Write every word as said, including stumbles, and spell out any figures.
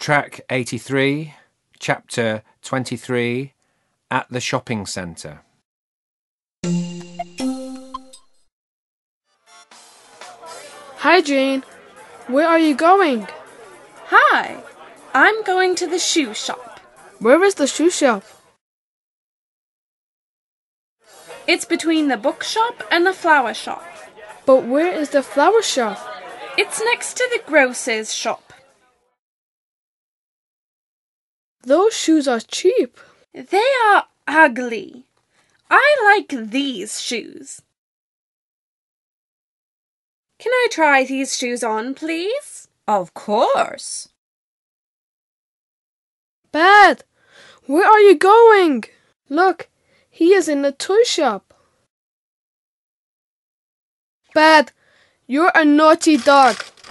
Track eighty-three, Chapter twenty-three, At the Shopping Centre. Hi, Jane. Where are you going? Hi, I'm going to the shoe shop. Where is the shoe shop? It's between the bookshop and the flower shop. But where is the flower shop? It's next to the grocer's shop. Those shoes are cheap. They are ugly. I like these shoes. Can I try these shoes on, please? Of course. Bad! Where are you going? Look, he is in the toy shop. Bad! You're a naughty dog.